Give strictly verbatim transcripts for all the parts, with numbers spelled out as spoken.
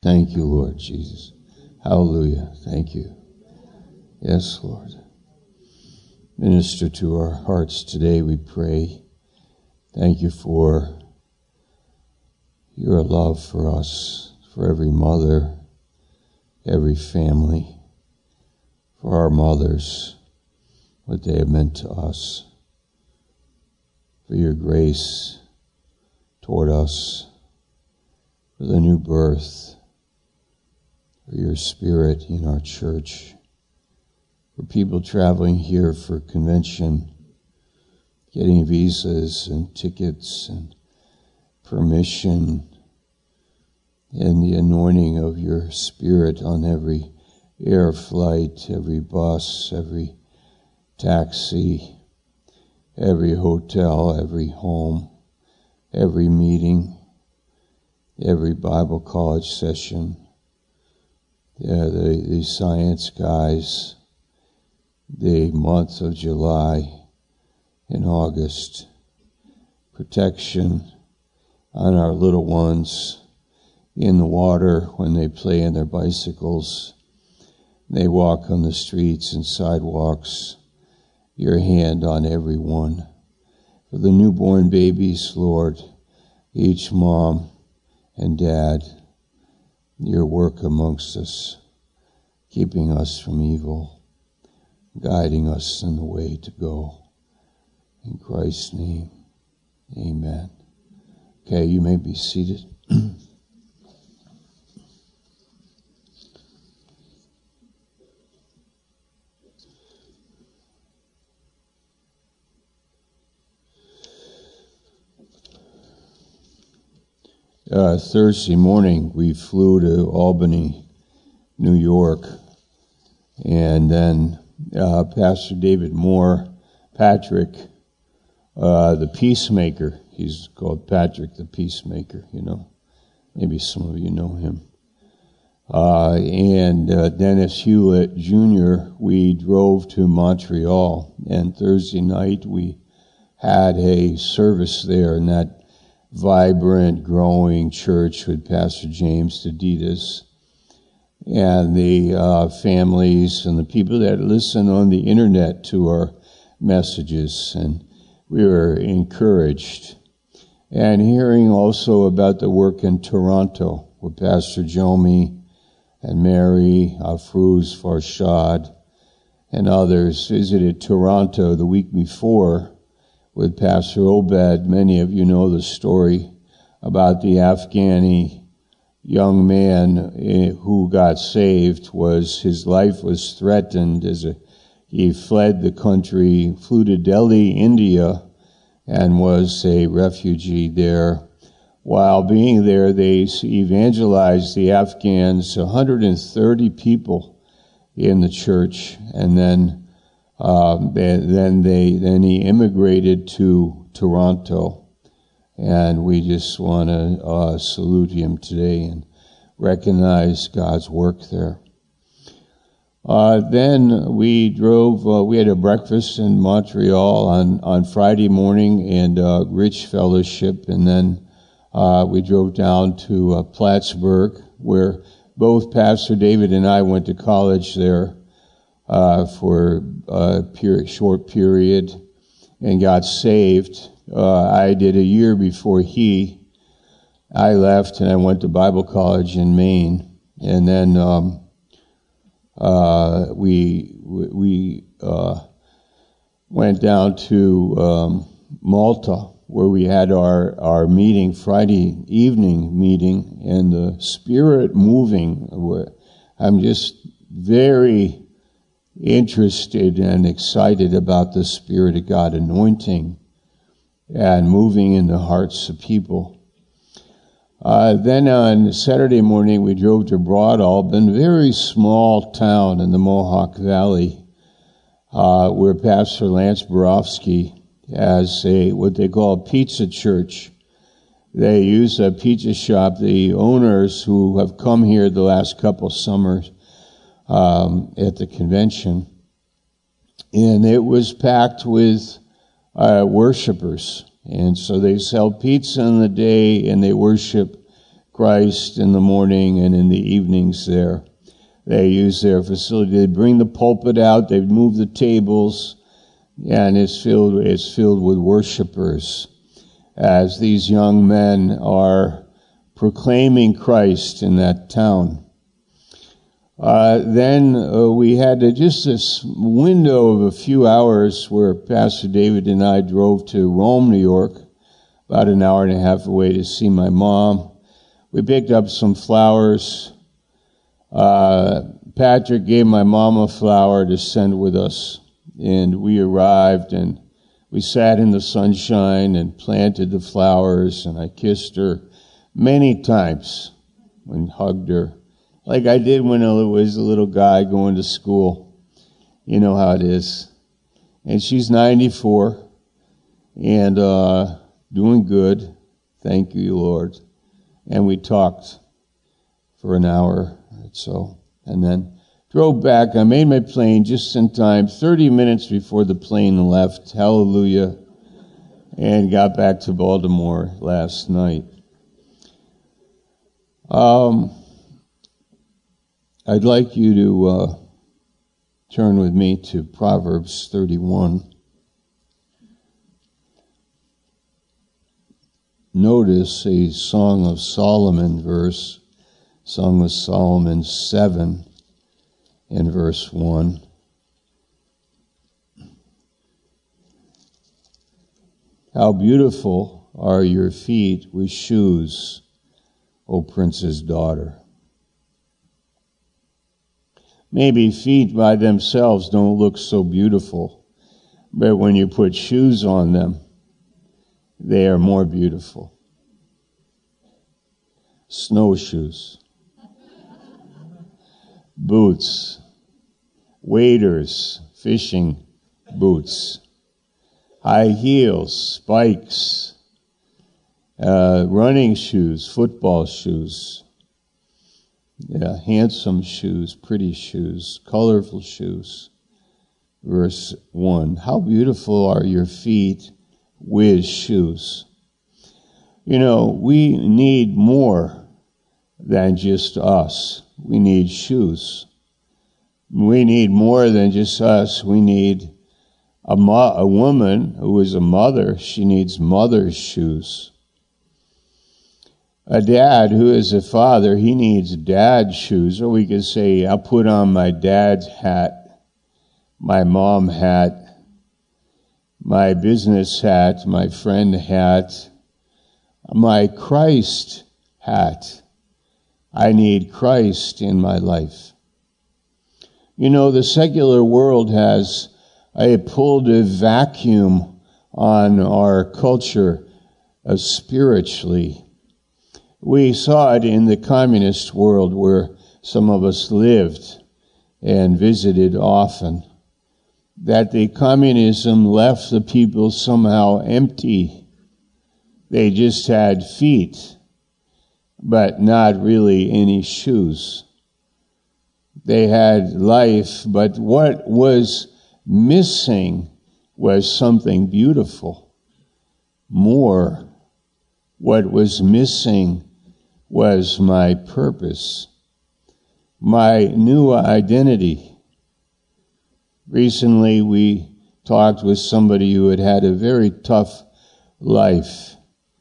Thank you, Lord Jesus. Hallelujah. Thank you. Yes, Lord. Minister to our hearts today, we pray. Thank you for your love for us, for every mother, every family, for our mothers, what they have meant to us, for your grace toward us, for the new birth, for your spirit in our church, for people traveling here for convention, getting visas and tickets and permission, and the anointing of your spirit on every air flight, every bus, every taxi, every hotel, every home, every meeting, every Bible college session, yeah, the, the science guys, the month of July and August, protection on our little ones in the water when they play on their bicycles, they walk on the streets and sidewalks, your hand on everyone. For the newborn babies, Lord, each mom and dad, your work amongst us, keeping us from evil, guiding us in the way to go. In Christ's name, amen. Okay, you may be seated. Uh, Thursday morning, we flew to Albany, New York, and then uh, Pastor David Moore, Patrick, uh, the Peacemaker, he's called Patrick the Peacemaker, you know, maybe some of you know him, uh, and uh, Dennis Hewlett Junior, we drove to Montreal, and Thursday night we had a service there, and that vibrant, growing church with Pastor James Deditas and the uh, families and the people that listen on the internet to our messages. And we were encouraged. And hearing also about the work in Toronto with Pastor Jomi and Mary, Afruz Farshad, and others visited Toronto the week before with Pastor Obed. Many of you know the story about the Afghani young man who got saved. Was his life was threatened as a, he fled the country, flew to Delhi, India, and was a refugee there. While being there, they evangelized the Afghans, one hundred thirty people in the church, and then Um, then they then he immigrated to Toronto, and we just want to uh, salute him today and recognize God's work there. Uh, then we drove. Uh, we had a breakfast in Montreal on on Friday morning and uh, Rich Fellowship, and then uh, we drove down to uh, Plattsburgh, where both Pastor David and I went to college there. Uh, for a period, short period, and got saved. Uh, I did a year before he. I left and I went to Bible college in Maine, and then um, uh, we we uh, went down to um, Malta, where we had our our meeting, Friday evening meeting, and the Spirit moving. I'm just very interested and excited about the Spirit of God anointing and moving in the hearts of people. Uh, then on Saturday morning, we drove to Broad Alban, very small town in the Mohawk Valley, uh, where Pastor Lance Borofsky has a what they call a pizza church. They use a pizza shop. The owners who have come here the last couple summers Um, at the convention, and it was packed with uh, worshipers, and so they sell pizza in the day and they worship Christ in the morning and in the evenings there. They use their facility. They bring the pulpit out. They move the tables, and it's filled. It's filled with worshipers as these young men are proclaiming Christ in that town. Uh, then uh, we had uh, just this window of a few hours where Pastor David and I drove to Rome, New York, about an hour and a half away to see my mom. We picked up some flowers. Uh, Patrick gave my mom a flower to send with us, and we arrived, and we sat in the sunshine and planted the flowers, and I kissed her many times and hugged her, like I did when I was a little guy going to school. You know how it is. And she's ninety-four and uh, doing good. Thank you, Lord. And we talked for an hour or so, and then drove back. I made my plane just in time, thirty minutes before the plane left. Hallelujah. And got back to Baltimore last night. Um, I'd like you to uh, turn with me to Proverbs thirty-one. Notice a Song of Solomon verse, Song of Solomon seven and verse one. How beautiful are your feet with shoes, O prince's daughter. Maybe feet by themselves don't look so beautiful, but when you put shoes on them, they are more beautiful. Snowshoes, boots, waders, fishing boots, high heels, spikes, uh, running shoes, football shoes, yeah, handsome shoes, pretty shoes, colorful shoes. Verse one, how beautiful are your feet with shoes. You know, we need more than just us. We need shoes. We need more than just us. We need a, mo- a woman who is a mother. She needs mother's shoes. A dad who is a father, he needs dad's shoes. Or we could say, I'll put on my dad's hat, my mom hat, my business hat, my friend hat, my Christ hat. I need Christ in my life. You know, the secular world has a pulled a vacuum on our culture uh, spiritually. We saw it in the communist world where some of us lived and visited often, that the communism left the people somehow empty. They just had feet, but not really any shoes. They had life, but what was missing was something beautiful. More, what was missing was my purpose, my new identity. Recently, we talked with somebody who had had a very tough life,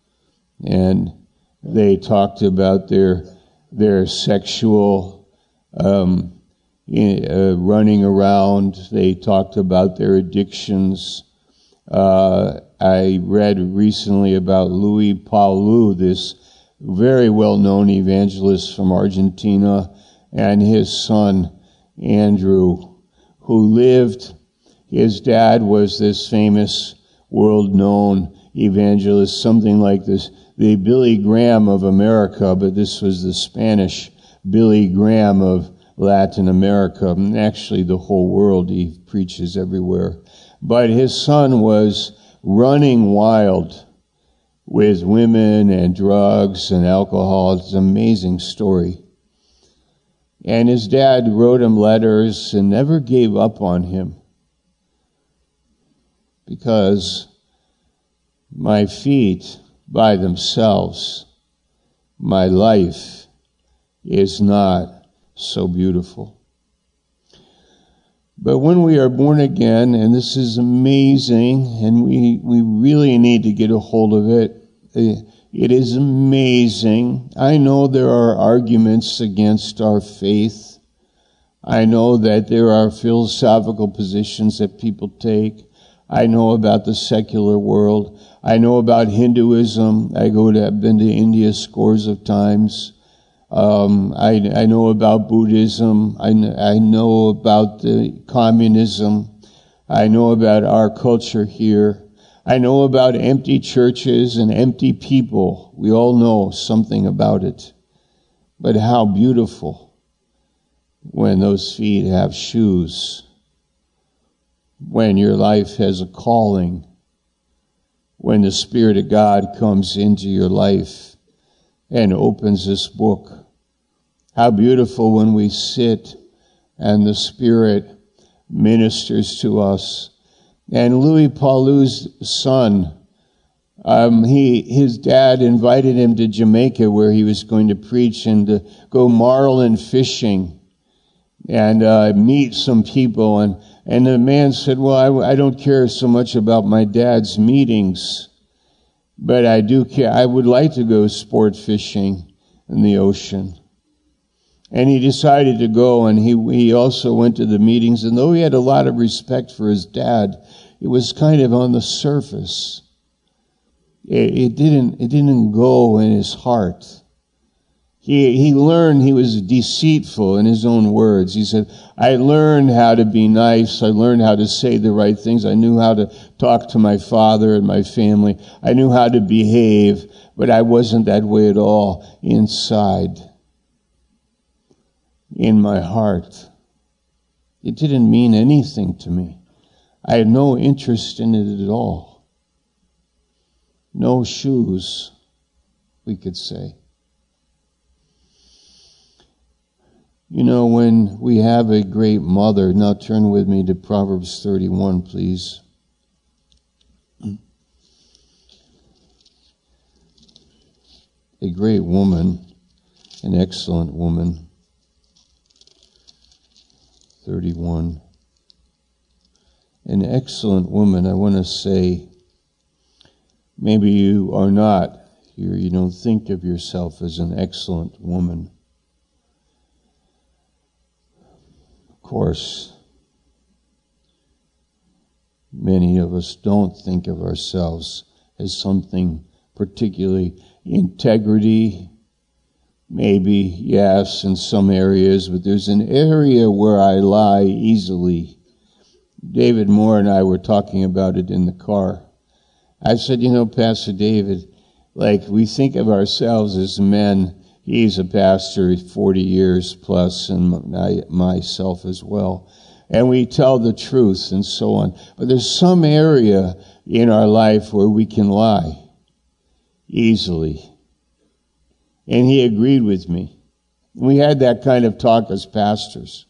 and they talked about their their sexual um, uh, running around. They talked about their addictions. Uh, I read recently about Luis Palu, this very well-known evangelist from Argentina, and his son, Andrew, who lived. His dad was this famous, world-known evangelist, something like this, the Billy Graham of America, but this was the Spanish Billy Graham of Latin America, and actually the whole world. He preaches everywhere. But his son was running wild with women and drugs and alcohol. It's an amazing story. And his dad wrote him letters and never gave up on him, because my feet by themselves my life is not so beautiful. But when we are born again, and this is amazing, and we, we really need to get a hold of it, it is amazing. I know there are arguments against our faith. I know that there are philosophical positions that people take. I know about the secular world. I know about Hinduism. I go to, I've been to India scores of times. Um, I, I know about Buddhism. I, I know about the communism. I know about our culture here. I know about empty churches and empty people. We all know something about it. But how beautiful when those feet have shoes, when your life has a calling, when the Spirit of God comes into your life and opens this book. How beautiful when we sit and the Spirit ministers to us. And Louis Paulu's son, um, he his dad invited him to Jamaica where he was going to preach and to go marlin fishing and uh, meet some people. And, and the man said, well, I, I don't care so much about my dad's meetings, but I do care. I would like to go sport fishing in the ocean. And he decided to go, and he he also went to the meetings. And though he had a lot of respect for his dad, it was kind of on the surface. It, it didn't it didn't go in his heart. He he learned he was deceitful in his own words. He said, I learned how to be nice. I learned how to say the right things. I knew how to talk to my father and my family. I knew how to behave, but I wasn't that way at all inside. In my heart. It didn't mean anything to me. I had no interest in it at all. No shoes, we could say. You know, when we have a great mother, now turn with me to Proverbs thirty-one, please. A great woman, an excellent woman. thirty-one. An excellent woman, I want to say, maybe you are not here, you don't think of yourself as an excellent woman. Of course, many of us don't think of ourselves as something particularly integrity. Maybe, yes, in some areas, but there's an area where I lie easily. David Moore and I were talking about it in the car. I said, you know, Pastor David, like we think of ourselves as men. He's a pastor forty years plus, and I, myself as well. And we tell the truth and so on. But there's some area in our life where we can lie easily. And he agreed with me. We had that kind of talk as pastors.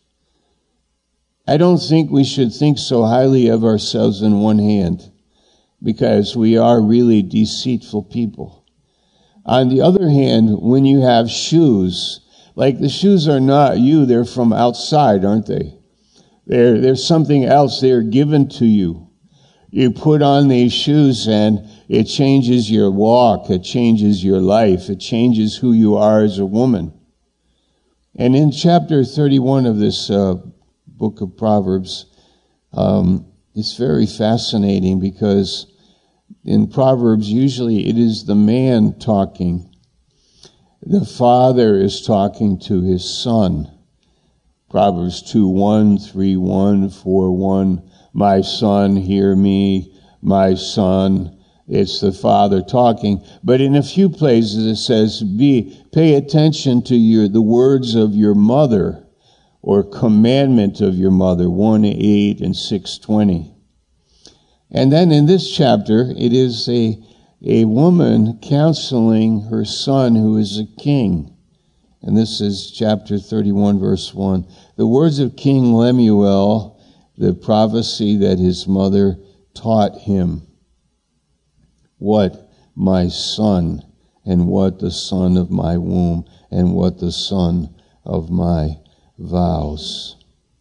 I don't think we should think so highly of ourselves in one hand, because we are really deceitful people. On the other hand, when you have shoes, like the shoes are not you, they're from outside, aren't they? They're, there's something else, they're given to you. You put on these shoes and it changes your walk, it changes your life, it changes who you are as a woman. And in chapter thirty-one of this uh, book of Proverbs, um, it's very fascinating because in Proverbs, usually it is the man talking. The father is talking to his son. Proverbs two one, three one, four one, my son, hear me, my son. It's the father talking. But in a few places it says, be, pay attention to your, the words of your mother, or commandment of your mother, one eight and six twenty. And then in this chapter, it is a, a woman counseling her son who is a king. And this is chapter thirty-one, verse one. The words of King Lemuel, the prophecy that his mother taught him. What, my son, and what the son of my womb, and what the son of my vows.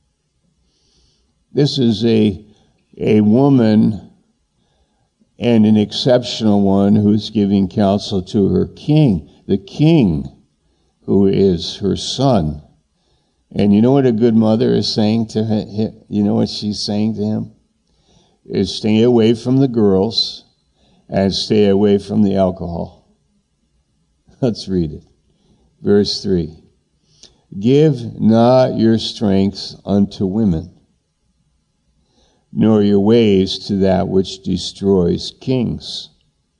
This is a, a woman, and an exceptional one, who's giving counsel to her king, the king who is her son. And you know what a good mother is saying to him? You know what she's saying to him? Is stay away from the girls and stay away from the alcohol. Let's read it. Verse three. Give not your strength unto women, nor your ways to that which destroys kings.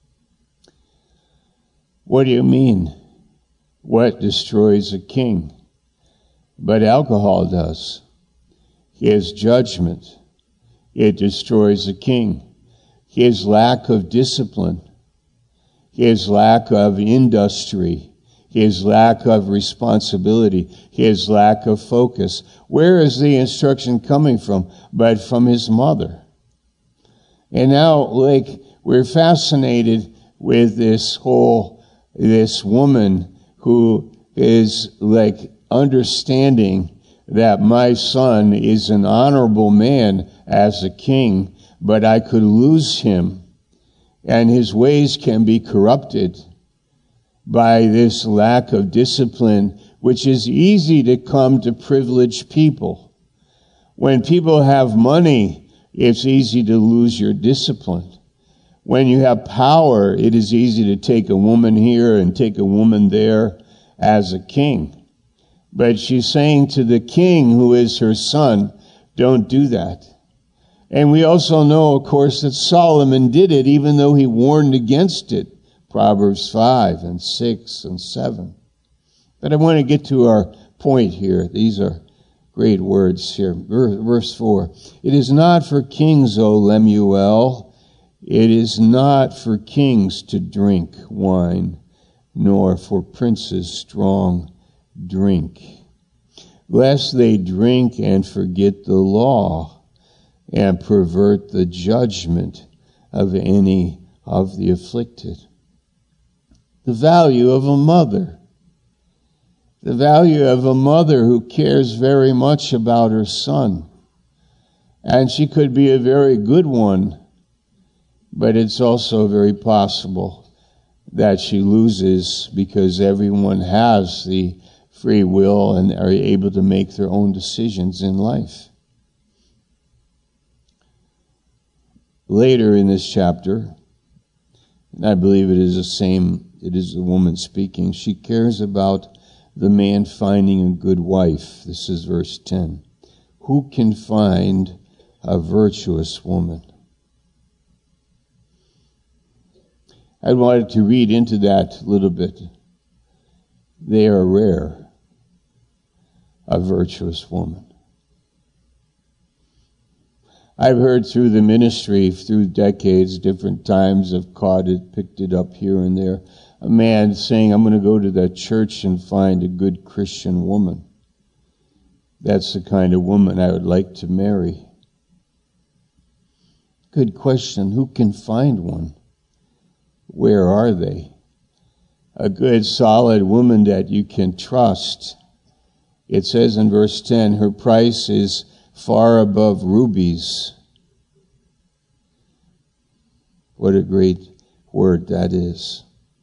What do you mean? What destroys a king? But alcohol does. His judgment. It destroys a king. His lack of discipline. His lack of industry. His lack of responsibility. His lack of focus. Where is the instruction coming from? But from his mother. And now, like, we're fascinated with this whole, this woman who is like understanding that my son is an honorable man as a king, but I could lose him, and his ways can be corrupted by this lack of discipline, which is easy to come to privileged people. When people have money, it's easy to lose your discipline. When you have power, it is easy to take a woman here and take a woman there as a king. But she's saying to the king, who is her son, don't do that. And we also know, of course, that Solomon did it, even though he warned against it. Proverbs five and six and seven. But I want to get to our point here. These are great words here. Verse four. It is not for kings, O Lemuel. It is not for kings to drink wine, nor for princes strong drink, lest they drink and forget the law and pervert the judgment of any of the afflicted. The value of a mother. The value of a mother who cares very much about her son. And she could be a very good one, but it's also very possible that she loses because everyone has the free will and are able to make their own decisions in life. Later in this chapter, and I believe it is the same, it is the woman speaking, she cares about the man finding a good wife. This is verse ten. Who can find a virtuous woman? I wanted to read into that a little bit. They are rare. A virtuous woman. I've heard through the ministry, through decades, different times, I've caught it, picked it up here and there, a man saying, I'm going to go to that church and find a good Christian woman. That's the kind of woman I would like to marry. Good question. Who can find one? Where are they? A good, solid woman that you can trust. It says in verse ten, her price is far above rubies. What a great word that is.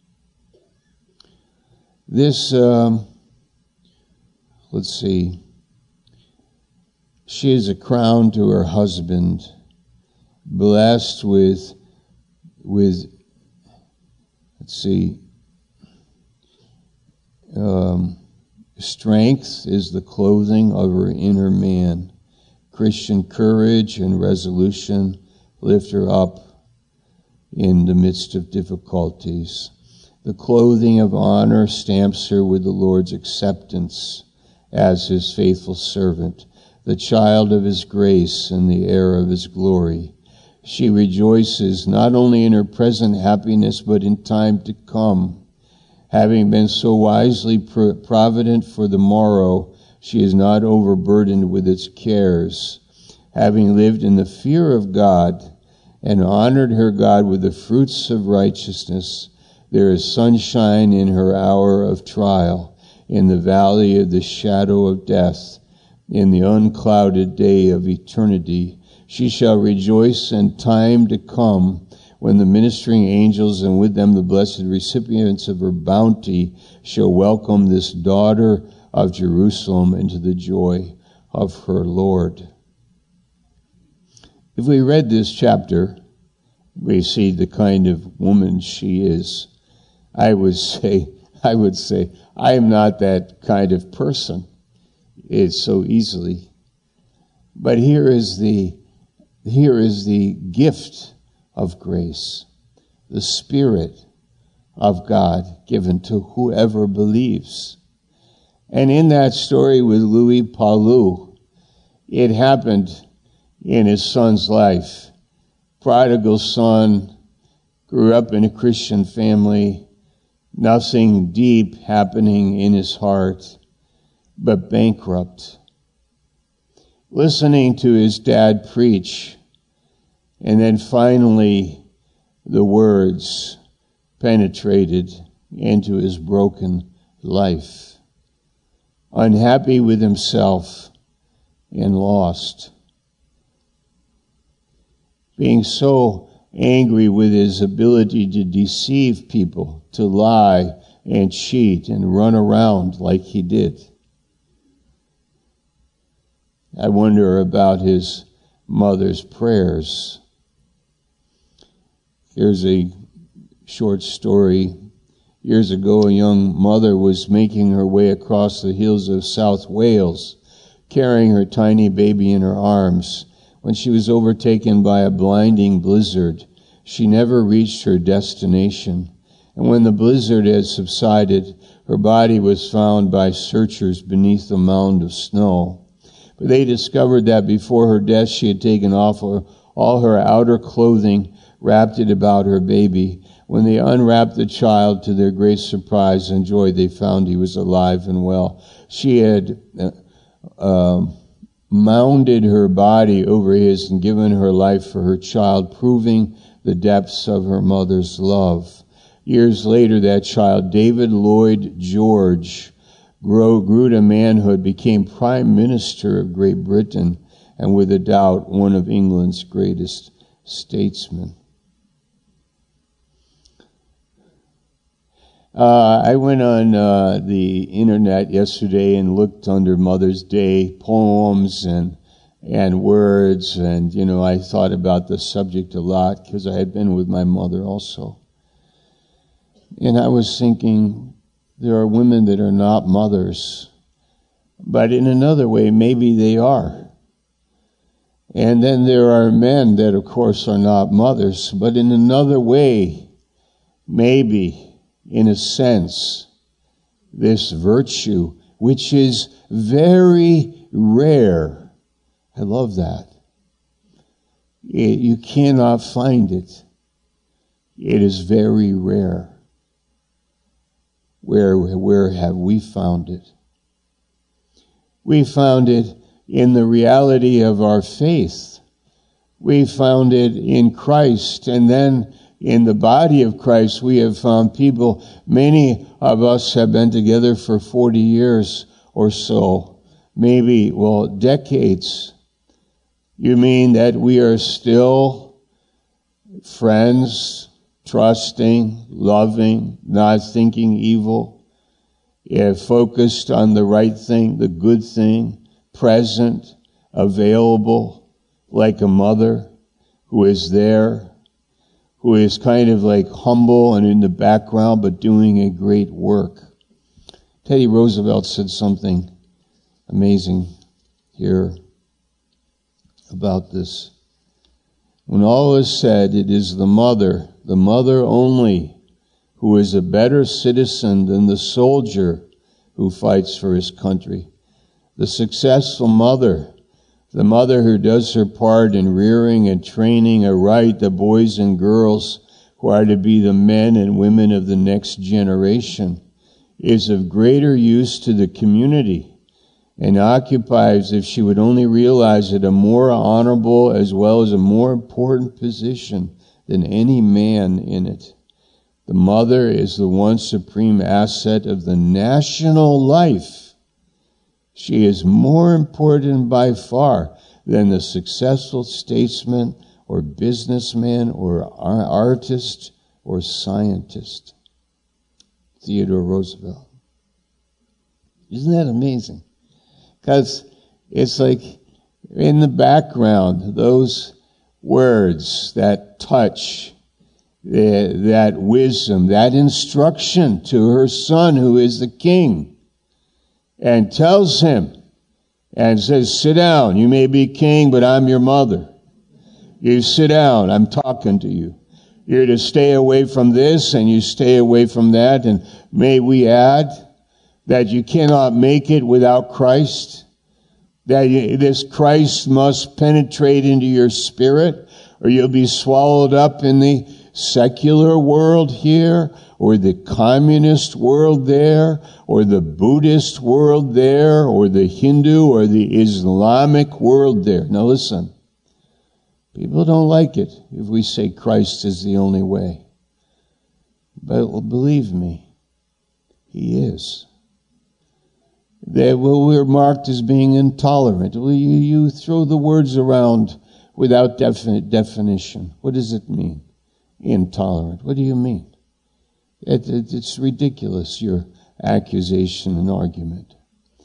This, um, let's see, she is a crown to her husband, blessed with, with, let's see, um, strength is the clothing of her inner man. Christian courage and resolution lift her up in the midst of difficulties. The clothing of honor stamps her with the Lord's acceptance as his faithful servant, the child of his grace and the heir of his glory. She rejoices not only in her present happiness, but in time to come. Having been so wisely provident for the morrow, she is not overburdened with its cares. Having lived in the fear of God and honored her God with the fruits of righteousness, There is sunshine in her hour of trial, in the valley of the shadow of death, in the unclouded day of eternity. She shall rejoice in time to come, when the ministering angels and with them the blessed recipients of her bounty shall welcome this daughter of Jerusalem into the joy of her Lord. If we read this chapter, we see the kind of woman she is. I would say, I would say, I am not that kind of person. It's so easily. But here is the, here is the gift of grace, the Spirit of God given to whoever believes. And in that story with Louis Palu, it happened in his son's life. Prodigal son, grew up in a Christian family, nothing deep happening in his heart, but bankrupt. Listening to his dad preach, and then finally the words penetrated into his broken life. Unhappy with himself and lost. Being so angry with his ability to deceive people, to lie and cheat and run around like he did. I wonder about his mother's prayers. Here's a short story. Years ago, a young mother was making her way across the hills of South Wales, carrying her tiny baby in her arms, when she was overtaken by a blinding blizzard. She never reached her destination, and when the blizzard had subsided, her body was found by searchers beneath a mound of snow. But they discovered that before her death she had taken off all her outer clothing, wrapped it about her baby. When they unwrapped the child, to their great surprise and joy, they found he was alive and well. She had uh, uh, mounded her body over his and given her life for her child, proving the depths of her mother's love. Years later, that child, David Lloyd George, grew, grew to manhood, became Prime Minister of Great Britain, and with a doubt, one of England's greatest statesmen. Uh, I went on uh, the internet yesterday and looked under Mother's Day poems and and words, and, you know, I thought about the subject a lot because I had been with my mother also. And I was thinking, there are women that are not mothers, but in another way, maybe they are. And then there are men that, of course, are not mothers, but in another way, maybe, in a sense, this virtue, which is very rare. I love that. It, you cannot find it. It is very rare. Where, where have we found it? We found it in the reality of our faith. We found it in Christ, and then in the body of Christ we have found people. Many of us have been together for forty years or so, maybe, well, decades. You mean that we are still friends, trusting, loving, not thinking evil, yeah, focused on the right thing, the good thing, present, available, like a mother who is there, who is kind of like humble and in the background, but doing a great work. Teddy Roosevelt said something amazing here about this. When all is said, it is the mother, the mother only, who is a better citizen than the soldier who fights for his country. The successful mother, the mother who does her part in rearing and training aright the boys and girls who are to be the men and women of the next generation, is of greater use to the community and occupies, if she would only realize it, a more honorable as well as a more important position than any man in it. The mother is the one supreme asset of the national life. She is more important by far than the successful statesman or businessman or artist or scientist. Theodore Roosevelt. Isn't that amazing? Because it's like in the background, those words, that touch, that wisdom, that instruction to her son who is the king, and tells him and says, sit down, you may be king, but I'm your mother. You sit down, I'm talking to you. You're to stay away from this and you stay away from that. And may we add that you cannot make it without Christ, that you, this Christ must penetrate into your spirit, or you'll be swallowed up in the secular world here, or the communist world there, or the Buddhist world there, or the Hindu or the Islamic world there. Now listen, people don't like it if we say Christ is the only way. But believe me, He is. That we're marked as being intolerant. Well, you, you throw the words around without definite definition. What does it mean? Intolerant. What do you mean? It, it, it's ridiculous, your accusation and argument.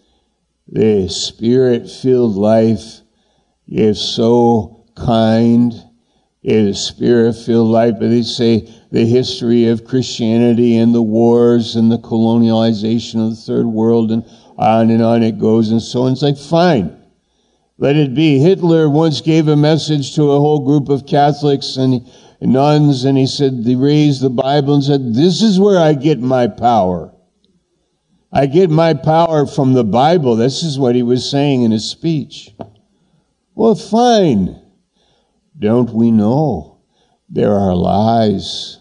The Spirit-filled life is so kind. It is Spirit-filled life, but they say the history of Christianity and the wars and the colonialization of the third world, and on and on it goes, and so on. It's like, fine, let it be. Hitler once gave a message to a whole group of Catholics and nuns, and he said, they raised the Bible and said, this is where I get my power. I get my power from the Bible. This is what he was saying in his speech. Well, fine. Don't we know there are lies,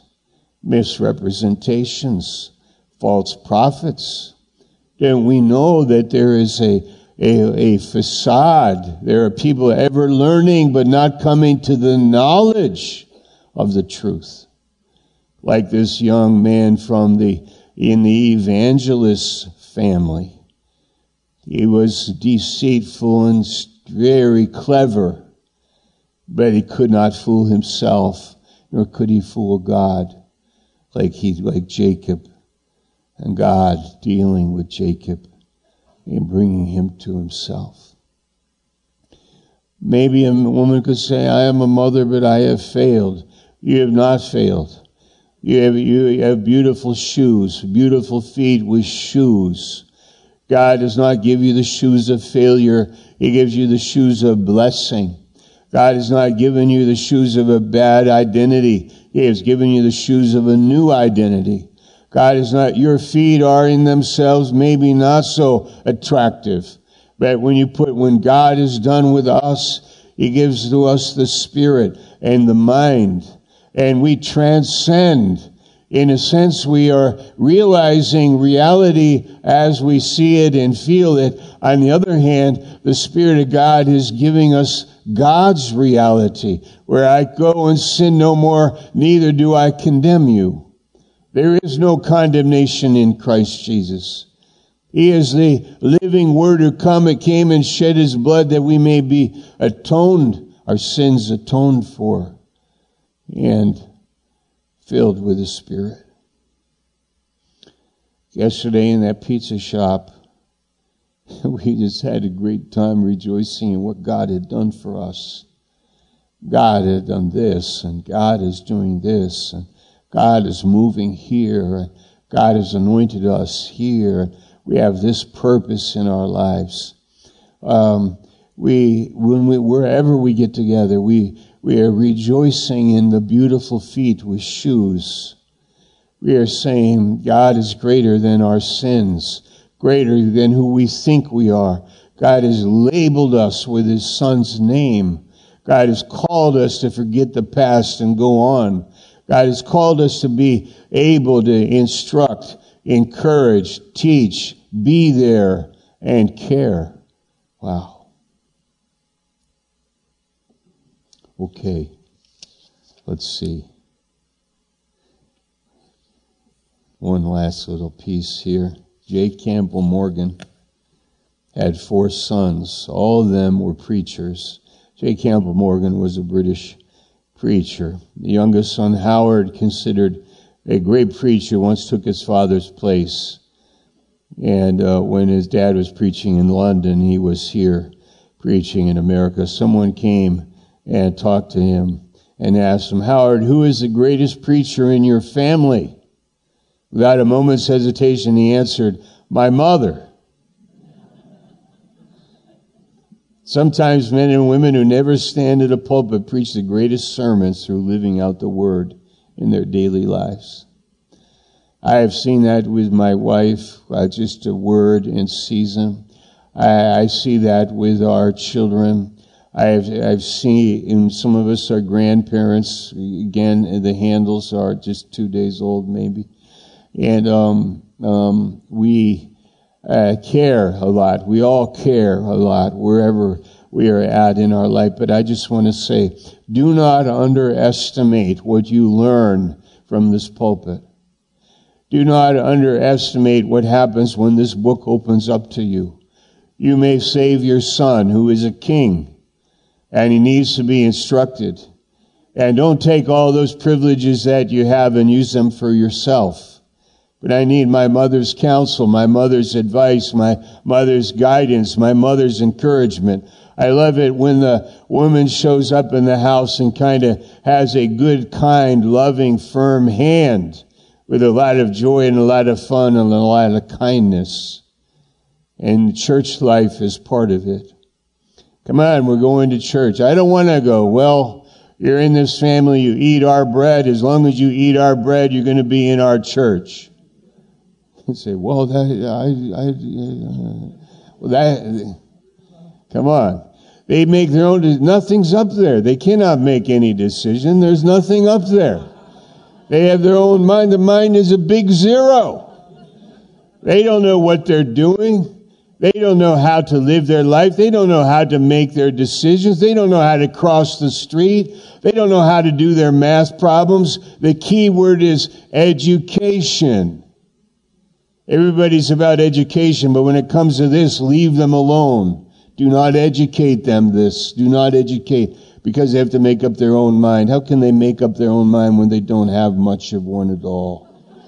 misrepresentations, false prophets? Don't we know that there is a, a, a facade? There are people ever learning but not coming to the knowledge of the truth. Like this young man from the in the evangelist family. He was deceitful and very clever, but he could not fool himself, nor could he fool God, like he like Jacob, and God dealing with Jacob and bringing him to himself. Maybe a woman could say, I am a mother, but I have failed. You have not failed. You have, you have beautiful shoes, beautiful feet with shoes. God does not give you the shoes of failure. He gives you the shoes of blessing. God has not given you the shoes of a bad identity. He has given you the shoes of a new identity. God is not, your feet are in themselves maybe not so attractive. But when you put, when God is done with us, He gives to us the spirit and the mind. And we transcend. In a sense, we are realizing reality as we see it and feel it. On the other hand, the Spirit of God is giving us God's reality, where I go and sin no more, neither do I condemn you. There is no condemnation in Christ Jesus. He is the living Word who come, it came and shed His blood that we may be atoned, our sins atoned for, and filled with the Spirit. Yesterday in that pizza shop, we just had a great time rejoicing in what God had done for us. God had done this, and God is doing this, and God is moving here, and God has anointed us here. We have this purpose in our lives. Um, we, when we, wherever we get together, we we are rejoicing in the beautiful feet with shoes. We are saying God is greater than our sins, greater than who we think we are. God has labeled us with His Son's name. God has called us to forget the past and go on. God has called us to be able to instruct, encourage, teach, be there, and care. Wow. Okay, let's see. one last little piece here. J. Campbell Morgan had four sons. All of them were preachers. J. Campbell Morgan was a British preacher. The youngest son, Howard, considered a great preacher, once took his father's place. And uh, when his dad was preaching in London, he was here preaching in America. Someone came and talked to him and asked him, Howard, who is the greatest preacher in your family? Without a moment's hesitation, he answered, my mother. Sometimes men and women who never stand at a pulpit preach the greatest sermons through living out the word in their daily lives. I have seen that with my wife, uh, just a word in season. I, I see that with our children. I have I've seen, and some of us are grandparents. Again, the handles are just two days old, maybe, and um, um, we uh, care a lot. We all care a lot wherever we are at in our life. But I just want to say, do not underestimate what you learn from this pulpit. Do not underestimate what happens when this book opens up to you. You may save your son, who is a king, and he needs to be instructed. And don't take all those privileges that you have and use them for yourself. But I need my mother's counsel, my mother's advice, my mother's guidance, my mother's encouragement. I love it when the woman shows up in the house and kind of has a good, kind, loving, firm hand with a lot of joy and a lot of fun and a lot of kindness. And church life is part of it. Come on, we're going to church. I don't want to go. Well, you're in this family, you eat our bread. As long as you eat our bread, you're going to be in our church. You say, well, that, I, I, uh, well, that, come on. They make their own, nothing's up there. They cannot make any decision. There's nothing up there. They have their own mind. The mind is a big zero. They don't know what they're doing. They don't know how to live their life. They don't know how to make their decisions. They don't know how to cross the street. They don't know how to do their math problems. The key word is education. Everybody's about education, but when it comes to this, leave them alone. Do not educate them this. Do not educate, because they have to make up their own mind. How can they make up their own mind when they don't have much of one at all?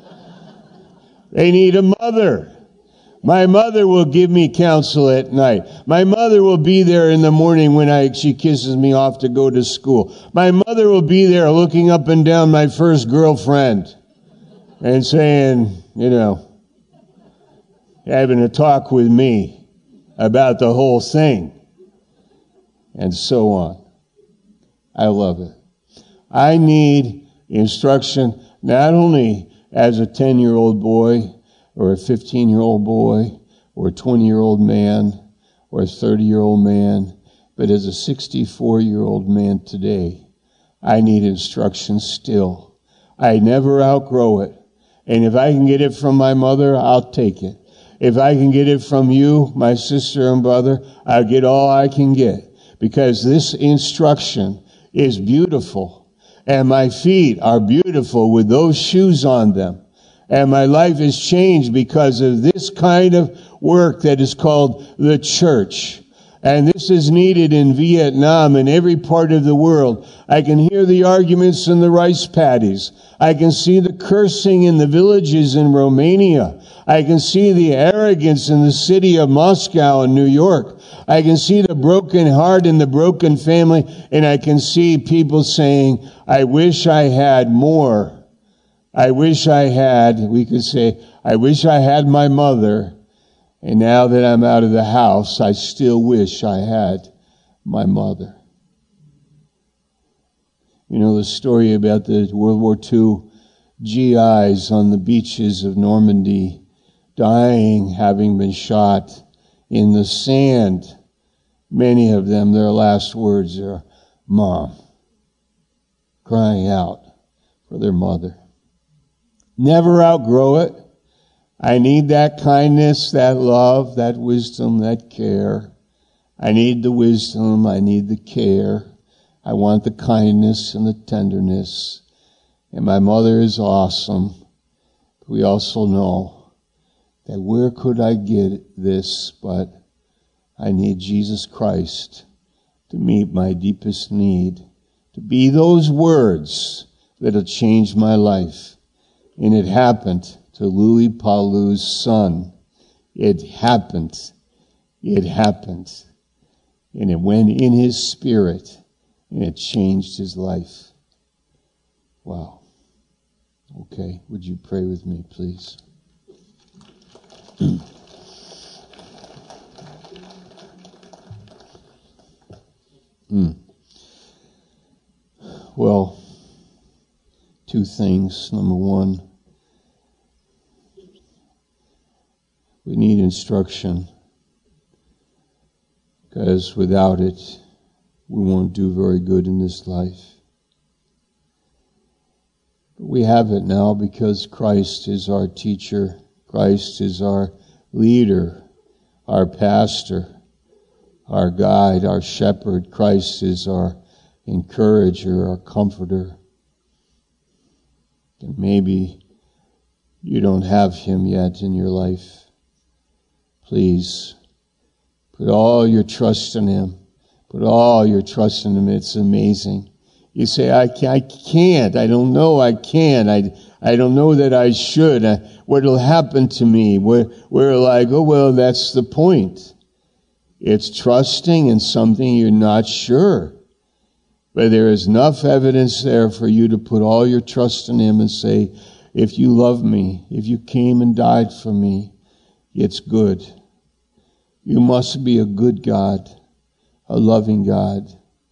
They need a mother. My mother will give me counsel at night. My mother will be there in the morning when I, she kisses me off to go to school. My mother will be there looking up and down my first girlfriend and saying, you know, having a talk with me about the whole thing, and so on. I love it. I need instruction not only as a ten-year-old boy or a fifteen-year-old boy or a twenty-year-old man or a thirty-year-old man, but as a sixty-four-year-old man today. I need instruction still. I never outgrow it. And if I can get it from my mother, I'll take it. If I can get it from you, my sister and brother, I'll get all I can get. Because this instruction is beautiful. And my feet are beautiful with those shoes on them. And my life is changed because of this kind of work that is called the church. And this is needed in Vietnam and every part of the world. I can hear the arguments in the rice paddies. I can see the cursing in the villages in Romania. I can see the arrogance in the city of Moscow and New York. I can see the broken heart in the broken family. And I can see people saying, I wish I had more. I wish I had, we could say, I wish I had my mother. And now that I'm out of the house, I still wish I had my mother. You know the story about the World War Two G Is on the beaches of Normandy, dying, having been shot in the sand. Many of them, their last words are, Mom, crying out for their mother. Never outgrow it. I need that kindness, that love, that wisdom, that care. I need the wisdom. I need the care. I want the kindness and the tenderness. And my mother is awesome. we also know that where could I get this, but I need Jesus Christ to meet my deepest need, to be those words that'll change my life. And it happened to Louis Palou's son. It happened. It happened. And it went in his spirit, and it changed his life. Wow. Okay, would you pray with me, please? mm. Well, two things. Number one, we need instruction, because without it, we won't do very good in this life. But we have it now because Christ is our teacher. Christ is our leader, our pastor, our guide, our shepherd. Christ is our encourager, our comforter. And maybe you don't have him yet in your life. Please, put all your trust in him. Put all your trust in him. It's amazing. You say, I can't. I don't know. I can't. I, I don't know that I should. Uh, what'll happen to me? We're, we're like, oh, well, that's the point. It's trusting in something you're not sure. But there is enough evidence there for you to put all your trust in him and say, if you love me, if you came and died for me, it's good. You must be a good God, a loving God.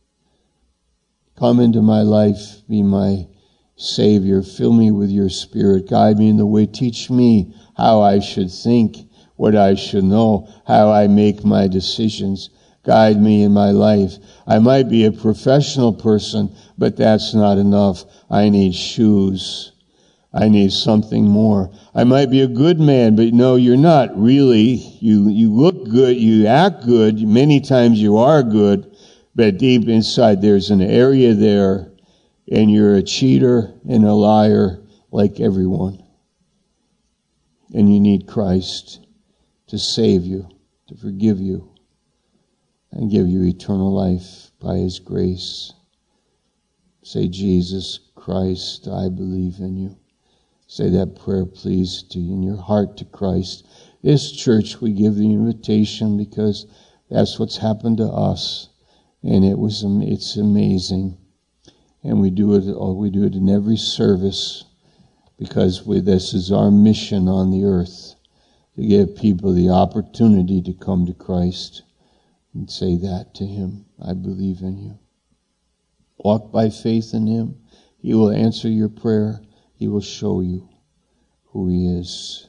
Come into my life, be my Savior. Fill me with your Spirit. Guide me in the way. Teach me how I should think, what I should know, how I make my decisions. Guide me in my life. I might be a professional person, but that's not enough. I need shoes. I need something more. I might be a good man, but no, you're not really. You, you look good. You act good. Many times you are good. But deep inside, there's an area there, and you're a cheater and a liar like everyone. And you need Christ to save you, to forgive you, and give you eternal life by his grace. Say, Jesus Christ, I believe in you. Say that prayer, please, to in your heart to Christ. This church, we give the invitation because that's what's happened to us. And it was it's amazing, and we do it. We do it in every service because we, this is our mission on the earth, to give people the opportunity to come to Christ and say that to him. I believe in you. Walk by faith in him. He will answer your prayer. He will show you who he is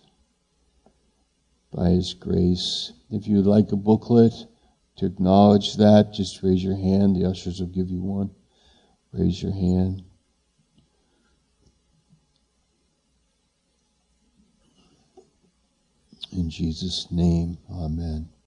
by his grace. If you'd like a booklet to acknowledge that, just raise your hand. The ushers will give you one. Raise your hand. In Jesus' name, amen.